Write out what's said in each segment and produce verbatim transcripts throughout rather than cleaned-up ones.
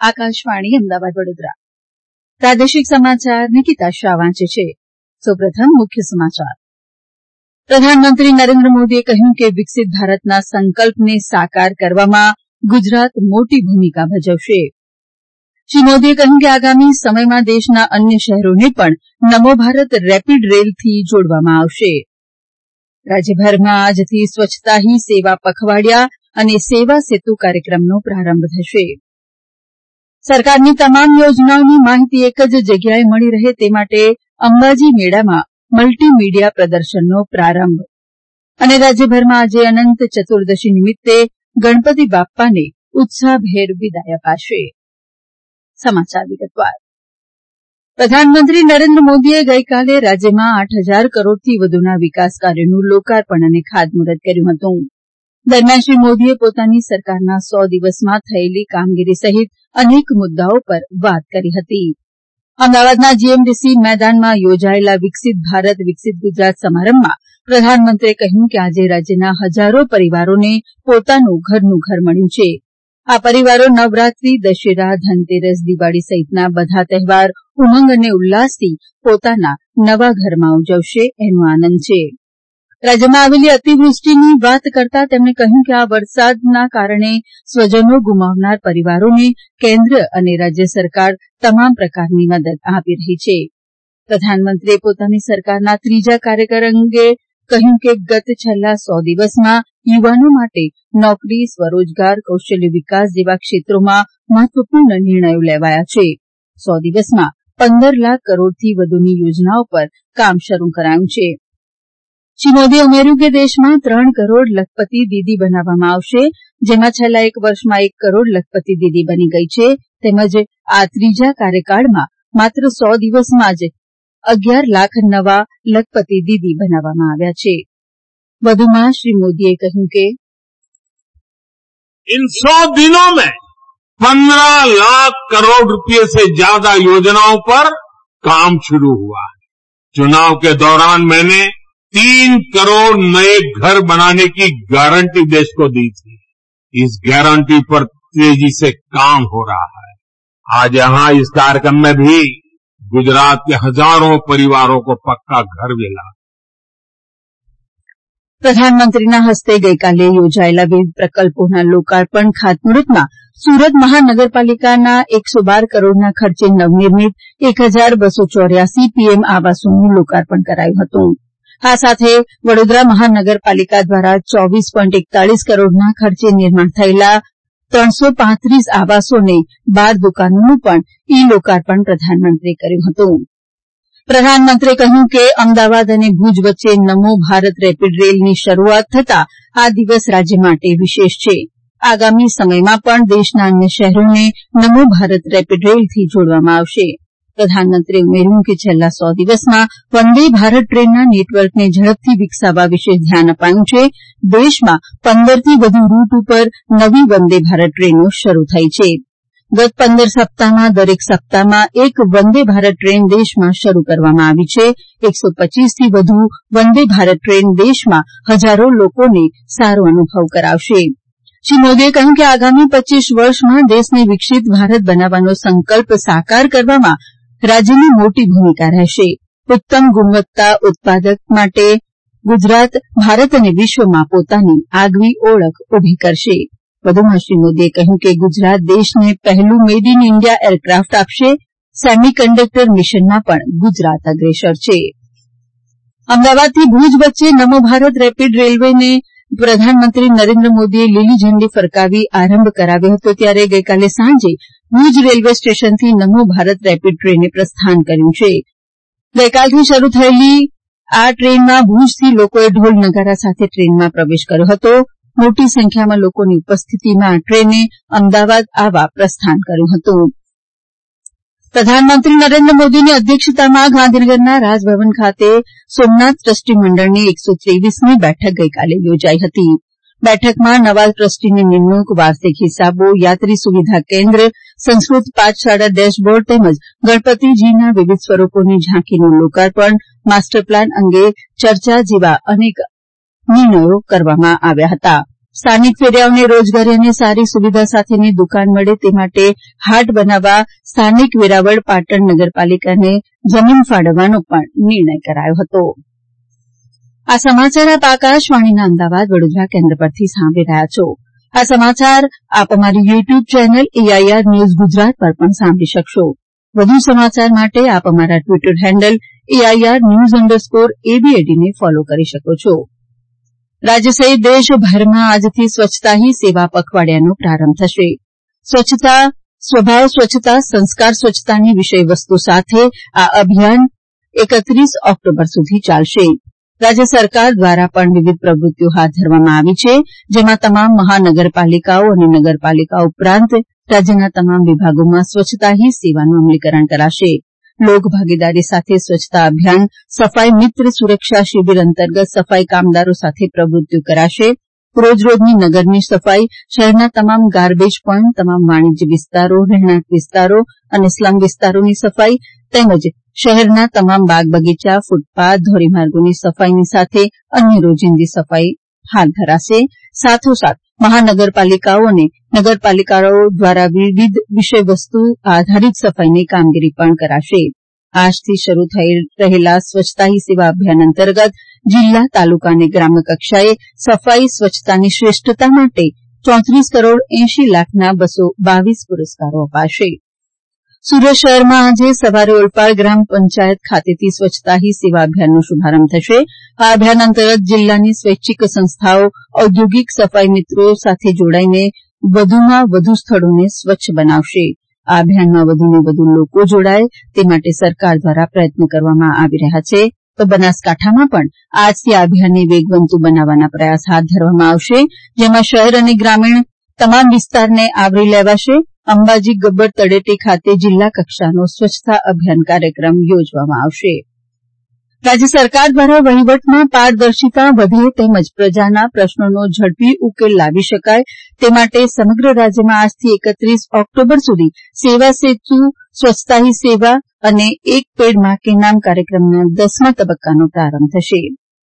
આકાશવાણી અમદાવાદ વડોદરા પ્રાદેશિક સમાચાર નિકિતા શાહ વાંચે છે. સૌપ્રથમ મુખ્ય સમાચાર. પ્રધાનમંત્રી નરેન્દ્ર મોદીએ કહ્યું કે વિકસિત ભારતના સંકલ્પને સાકાર કરવામાં ગુજરાત મોટી ભૂમિકા ભજવશે. શ્રી મોદીએ કહ્યું કે આગામી સમયમાં દેશના અન્ય શહેરોને પણ નમો ભારત રેપીડ રેલથી જોડવામાં આવશે. રાજ્યભરમાં આજથી સ્વચ્છતા હી સેવા પખવાડિયા અને સેવા સેતુ કાર્યક્રમનો પ્રારંભ થશે. સરકારની તમામ યોજનાઓની માહિતી એક જ જગ્યાએ મળી રહે તે માટે અંબાજી મેળામાં મલ્ટી મીડિયા પ્રદર્શનનો પ્રારંભ. અને રાજ્યભરમાં આજે અનંત ચતુર્દશી નિમિત્તે ગણપતિ બાપ્પાને ઉત્સાહભેર વિદાય અપાશે. સમાચાર વિગતવાર. પ્રધાનમંત્રી નરેન્દ્ર મોદીએ ગઈકાલે રાજ્યમાં આઠ હજાર કરોડથી વધુના વિકાસ કાર્યોનું લોકાર્પણ અને ખાતમુહૂર્ત કર્યું હતું. દરમિયાન શ્રી મોદીએ પોતાની સરકારના સો દિવસમાં થયેલી કામગીરી સહિત અનેક મુદ્દાઓ પર વાત કરી હતી. અમદાવાદના જીએમડીસી મેદાનમાં યોજાયેલા વિકસિત ભારત વિકસિત ગુજરાત સમારંભમાં પ્રધાનમંત્રીએ કહ્યું કે આજે રાજ્યના હજારો પરિવારોને પોતાનું ઘરનું ઘર મળ્યું છે. આ પરિવારો નવરાત્રી, દશેરા, ધનતેરસ, દિવાળી સહિતના બધા તહેવાર ઉમંગ અને ઉલ્લાસથી પોતાના નવા ઘરમાં ઉજવશે એનો આનંદ છે. રાજ્યમાં આવેલી અતિવૃષ્ટિની વાત કરતા તેમણે કહ્યું કે આ વરસાદના કારણે સ્વજનો ગુમાવનાર પરિવારોને કેન્દ્ર અને રાજ્ય સરકાર તમામ પ્રકારની મદદ આપી રહી છે. પ્રધાનમંત્રીએ પોતાની સરકારના ત્રીજા કાર્યકાળ અંગે કહ્યું કે ગત છેલ્લા સો દિવસમાં યુવાનો માટે નોકરી, સ્વરોજગાર, કૌશલ્ય વિકાસ જેવા ક્ષેત્રોમાં મહત્વપૂર્ણ નિર્ણયો લેવાયા છે. સો દિવસમાં પંદર લાખ કરોડથી વધુની યોજનાઓ પર કામ શરૂ કરાયું છે. શ્રી મોદીએ ઉમેર્યું કે દેશમાં ત્રણ કરોડ લખપતિ દીદી બનાવવામાં આવશે, જેમાં છેલ્લા એક વર્ષમાં એક કરોડ લખપતિ દીદી બની ગઈ છે. તેમજ આ ત્રીજા કાર્યકાળમાં માત્ર સો દિવસમાં જ અગિયાર લાખ નવા લખપતિ દીદી બનાવવામાં આવ્યા છે. વધુમાં શ્રી મોદીએ કહ્યું કે इन सौ दिनों में पंद्रह लाख करोड़ रुपए से ज्यादा योजनाओं पर काम शुरू हुआ है. चुनाव के दौरान मैंने तीन करोड़ नए घर बनाने की गारंटी देश को दी थी. इस गारंटी पर तेजी से काम हो रहा है. आज यहां इस कार्यक्रम में भी गुजरात के हजारों परिवारों को पक्का घर मिला. પ્રધાનમંત્રીના હસ્તે ગઈકાલે યોજાયેલા વિવિધ પ્રકલ્પોના લોકાર્પણ ખાતમુહૂર્તમાં સુરત મહાનગરપાલિકાના એકસો બાર કરોડના ખર્ચે નવનિર્મિત એક હજાર બસો ચોર્યાસી પીએમ આવાસોનું લોકાર્પણ કરાયું હતું. આ સાથે વડોદરા મહાનગરપાલિકા દ્વારા ચોવીસ પોઈન્ટ એકતાલીસ કરોડના ખર્ચે નિર્માણ થયેલા ત્રણસો પાંત્રીસ આવાસો અને બાર દુકાનોનું પણ ઈ લોકાર્પણ પ્રધાનમંત્રીએ કર્યું હતું. પ્રધાનમંત્રીએ કહ્યું કે અમદાવાદ અને ભુજ વચ્ચે નમો ભારત રેપીડ રેલની શરૂઆત થતાં આ દિવસ રાજ્ય માટે વિશેષ છે. આગામી સમયમાં પણ દેશના અન્ય શહેરોને નમો ભારત રેપીડ રેલથી જોડવામાં આવશે. પ્રધાનમંત્રીએ ઉમેર્યું કે છેલ્લા સો દિવસમાં વંદે ભારત ટ્રેનના નેટવર્કને ઝડપથી વિકસાવવા વિશે ધ્યાન અપાયું છે. દેશમાં પંદરથી વધુ રૂટ ઉપર નવી વંદે ભારત ટ્રેનો શરૂ થઈ છે. ગત પંદર સપ્તાહમાં દરેક સપ્તાહમાં એક વંદે ભારત ટ્રેન દેશમાં શરૂ કરવામાં આવી છે. એકસો પચીસથી વધુ વંદે ભારત ટ્રેન દેશમાં હજારો લોકોને સારો અનુભવ કરાવશે. શ્રી મોદીએ કહ્યું કે આગામી પચીસ વર્ષમાં દેશને વિકસિત ભારત બનાવવાનો સંકલ્પ સાકાર કરવામાં રાજ્યની મોટી ભૂમિકા રહેશે. ઉત્તમ ગુણવત્તા ઉત્પાદક માટે ગુજરાત ભારત અને વિશ્વમાં પોતાની આગવી ઓળખ ઉભી કરશે. વધુમાં શ્રી મોદીએ કહ્યું કે ગુજરાત દેશને પહેલું મેડ ઇન ઇન્ડિયા એરક્રાફ્ટ આપશે. સેમી કન્ડક્ટર મિશનમાં પણ ગુજરાત અગ્રેસર છે. અમદાવાદથી ભુજ વચ્ચે નમો ભારત રેપીડ રેલવેને પ્રધાનમંત્રી નરેન્દ્ર મોદીએ લીલી ઝંડી ફરકાવી આરંભ કરાવ્યો હતો. ત્યારે ગઈકાલે સાંજે ભુજ રેલવે સ્ટેશનથી નમો ભારત રેપીડ ટ્રેને પ્રસ્થાન કર્યું છે. ગઈકાલથી શરૂ થયેલી આ ટ્રેનમાં ભુજથી લોકોએ ઢોલ નગારા સાથે ટ્રેનમાં પ્રવેશ કર્યો હતો. મોટી સંખ્યામાં લોકોની ઉપસ્થિતિમાં આ ટ્રેને અમદાવાદ આવવા પ્રસ્થાન કર્યું હતું. પ્રધાનમંત્રી નરેન્દ્ર મોદીની અધ્યક્ષતામાં ગાંધીનગરના રાજભવન ખાતે સોમનાથ ટ્રસ્ટી મંડળની એકસો ત્રેવીસમી બેઠક ગઈકાલે યોજાઈ હતી. બેઠકમાં નવા ટ્રસ્ટીની નિમણૂક, વાર્ષિક હિસાબો, યાત્રી સુવિધા કેન્દ્ર, સંસ્કૃત પાઠશાળા ડેશબોર્ડ તેમજ ગણપતિજીના વિવિધ સ્વરૂપોની ઝાંખીનું લોકાર્પણ, માસ્ટર પ્લાન અંગે ચર્ચા જેવા અનેક નિર્ણયો કરવામાં આવ્યા હતા. સ્થાનિક ફેરિયાઓને રોજગારી અને સારી સુવિધા સાથેની દુકાન મળે તે માટે હાટ બનાવવા સ્થાનિક વેરાવળ પાટણ નગરપાલિકાને જમીન ફાળવવાનો પણ નિર્ણય કરાયો હતો. આ સમાચાર આપ આકાશવાણીના અમદાવાદ વડોદરા કેન્દ્ર પરથી સાંભળી રહ્યા છો. આ સમાચાર આપ અમારી YouTube channel AIR news Gujarat પર પણ સાંભળી શકશો. વધુ સમાચાર માટે આપ અમારા Twitter handle AIR news underscore એબીએડીને ફોલો કરી શકો છો. રાજ્ય સહિત દેશભરમાં આજથી સ્વચ્છતા હી સેવા પખવાડિયાનો પ્રારંભ થશે. સ્વચ્છતા સ્વભાવ સ્વચ્છતા સંસ્કાર સ્વચ્છતાની વિષયવસ્તુ સાથે આ અભિયાન એકત્રીસ ઓક્ટોબર સુધી ચાલશે. રાજ્ય સરકાર દ્વારા પણ વિવિધ પ્રવૃત્તિઓ હાથ ધરવામાં આવી છે, જેમાં તમામ મહાનગરપાલિકાઓ અને નગરપાલિકાઓ ઉપરાંત રાજ્યના તમામ વિભાગોમાં સ્વચ્છતા હી સેવાનું અમલીકરણ કરાશે. લોકભાગીદારી સાથે સ્વચ્છતા અભિયાન સફાઈ મિત્ર સુરક્ષા શિબિર અંતર્ગત સફાઈ કામદારો સાથે પ્રવૃત્તિઓ કરાશે. રોજ રોજની નગરની સફાઈ, શહેરના તમામ ગાર્બેજ પોઈન્ટ, તમામ વાણિજ્ય વિસ્તારો, રહેણાંક વિસ્તારો અને સ્લમ વિસ્તારોની સફાઈ તેમજ શહેરના તમામ બાગ બગીચા, ફૂટપાથ, ધોરીમાર્ગોની સફાઈની સાથે અન્ય રોજિંદી સફાઈ હાથ ધરાશે. સાથોસાથ મહાનગરપાલિકાઓ અને નગરપાલિકાઓ દ્વારા વિવિધ વિષયવસ્તુ આધારિત સફાઈની કામગીરી પણ કરાશે. આજથી શરૂ થઈ રહેલા સ્વચ્છતા હી સેવા અભિયાન અંતર્ગત જિલ્લા, તાલુકા અને ગ્રામ્ય કક્ષાએ સફાઈ સ્વચ્છતાની શ્રેષ્ઠતા માટે ચોત્રીસ કરોડ એંશી લાખના બસો બાવીસ પુરસ્કારો અપાશે. સુરત શહેરમાં આજે સવારે ઓલપાડ ગ્રામ પંચાયત ખાતેથી સ્વચ્છતા હી સેવા અભિયાનનો શુભારંભ થશે. આ અભિયાન અંતર્ગત જિલ્લાની સ્વૈચ્છિક સંસ્થાઓ ઔદ્યોગિક સફાઈ મિત્રો સાથે જોડાઈને વધુમાં વધુ સ્થળોને સ્વચ્છ બનાવશે. આ અભિયાનમાં વધુને વધુ લોકો જોડાય તે માટે સરકાર દ્વારા પ્રયત્ન કરવામાં આવી રહ્યા છે. તો બનાસકાંઠામાં પણ આજથી આ અભિયાનને વેગવંતુ બનાવવાના પ્રયાસ હાથ ધરવામાં આવશે, જેમાં શહેર અને ગ્રામીણ તમામ વિસ્તારને આવરી લેવાશે. અંબાજી, ગબ્બર, તળેટી ખાતે જિલ્લા કક્ષાનો સ્વચ્છતા અભિયાન કાર્યક્રમ યોજવામાં આવશે. રાજ્ય સરકાર દ્વારા વહીવટમાં પારદર્શિતા વધે તેમજ પ્રજાના પ્રશ્નોનો ઝડપી ઉકેલ લાવી શકાય તે માટે સમગ્ર રાજ્યમાં આજથી એકત્રીસ ઓક્ટોબર સુધી સેવા સેતુ, સ્વચ્છતા હી સેવા અને એક પેડ માં કે નામ કાર્યક્રમના દસમા તબક્કાનો પ્રારંભ થશે,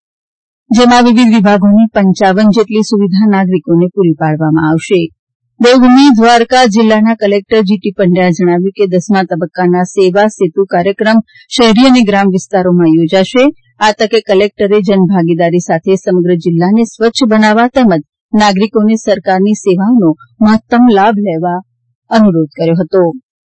જેમાં વિવિધ વિભાગોની પંચાવન જેટલી સુવિધા નાગરિકોને પૂરી પાડવામાં આવશે. દેવભૂમિ દ્વારકા જિલ્લાના કલેક્ટર જીટી પંડ્યાએ જણાવ્યું કે દસમા તબક્કાના સેવા સેતુ કાર્યક્રમ શહેરી અને ગ્રામ વિસ્તારોમાં યોજાશે. આ તકે કલેક્ટરે જનભાગીદારી સાથે સમગ્ર જિલ્લાને સ્વચ્છ બનાવવા તેમજ નાગરિકોને સરકારની સેવાઓનો મહત્તમ લાભ લેવા અનુરોધ કર્યો હતો.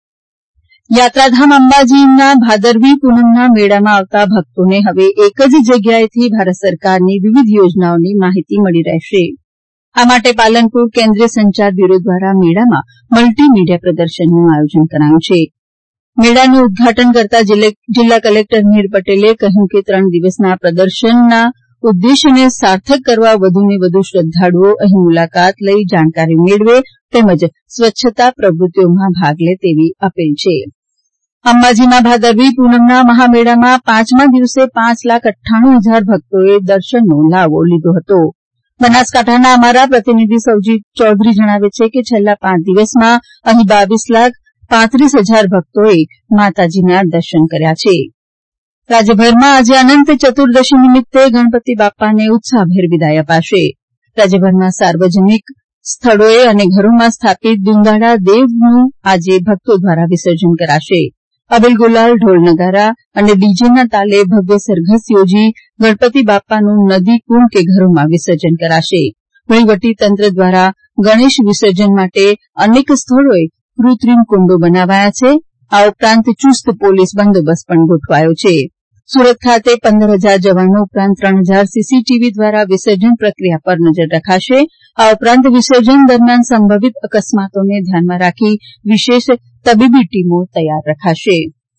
યાત્રાધામ અંબાજીના ભાદરવી પૂનમના મેળામાં આવતા ભક્તોને હવે એક જ જગ્યાએથી ભારત સરકારની વિવિધ યોજનાઓની માહિતી મળી રહેશે. આ માટે પાલનપુર કેન્દ્રીય સંચાર બ્યુરો દ્વારા મેળામાં મલ્ટી મીડિયા પ્રદર્શનનું આયોજન કરાયું છે. મેળાનું ઉદઘાટન કરતા જિલ્લા કલેક્ટર મિહિર પટેલે કહ્યું કે ત્રણ દિવસના પ્રદર્શનના ઉદ્દેશ્યને સાર્થક કરવા વધુને વધુ શ્રદ્ધાળુઓ અહીં મુલાકાત લઈ જાણકારી મેળવે તેમજ સ્વચ્છતા પ્રવૃત્તિઓમાં ભાગ લે તેવી અપીલ છે. અંબાજીમાં ભાદરવી પૂનમના મહામેળામાં પાંચમા દિવસે પાંચ લાખ અઠ્ઠાણું હજાર ભક્તોએ દર્શનનો લાવો લીધો હતો. બનાસકાંઠાના અમારા પ્રતિનિધિ સૌજીત ચૌધરી જણાવે છે કે છેલ્લા પાંચ દિવસમાં અહીં બાવીસ લાખ પાંત્રીસ હજાર ભક્તોએ માતાજીના દર્શન કર્યા છે. રાજ્યભરમાં આજે અનંત ચતુર્દશી નિમિત્તે ગણપતિ બાપ્પાને ઉત્સાહભેર વિદાય અપાશે. રાજ્યભરમાં સાર્વજનિક સ્થળોએ અને ઘરોમાં સ્થાપિત દુંદાળા દેવનું આજે ભક્તો દ્વારા વિસર્જન કરાશે. અબીલ ગુલાલ, ઢોલ નગારા અને ડીજેના તાલે ભવ્ય સરઘસ યોજી ગણપતિ બાપ્પાનું નદી, કુંડ કે ઘરોમાં વિસર્જન કરાશે. વહીવટી તંત્ર દ્વારા ગણેશ વિસર્જન માટે અનેક સ્થળોએ કૃત્રિમ કુંડો બનાવાયા છે. આ ઉપરાંત ચુસ્ત પોલીસ બંદોબસ્ત પણ ગોઠવાયો છે. સુરત ખાતે પંદર હજાર જવાનો ઉપરાંત ત્રણ હજાર સીસીટીવી દ્વારા વિસર્જન પ્રક્રિયા પર નજર રખાશે. આ ઉપરાંત વિસર્જન દરમિયાન સંભવિત અકસ્માતોને ધ્યાનમાં રાખી વિશેષ તબીબી ટીમો તૈયાર રખાશે.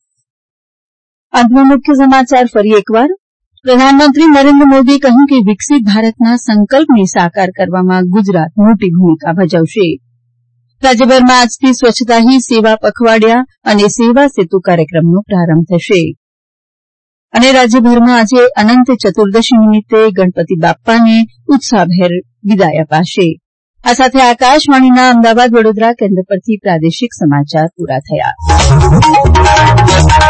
અંતમાં મુખ્ય સમાચાર ફરી એકવાર. પ્રધાનમંત્રી નરેન્દ્ર મોદીએ કહ્યું કે વિકસિત ભારતના સંકલ્પને સાકાર કરવામાં ગુજરાત મોટી ભૂમિકા ભજવશે. રાજ્યભરમાં આજથી સ્વચ્છતા હી સેવા પખવાડિયા અને સેવા સેતુ કાર્યક્રમનો પ્રારંભ થશે. અને રાજ્યભરમાં આજે અનંત ચતુર્દશી નિમિત્તે ગણપતિ બાપ્પાને ઉત્સાહભેર વિદાય અપાશે. આ સાથે આકાશવાણીના અમદાવાદ વડોદરા કેન્દ્ર પરથી પ્રાદેશિક સમાચાર પૂરા થયા.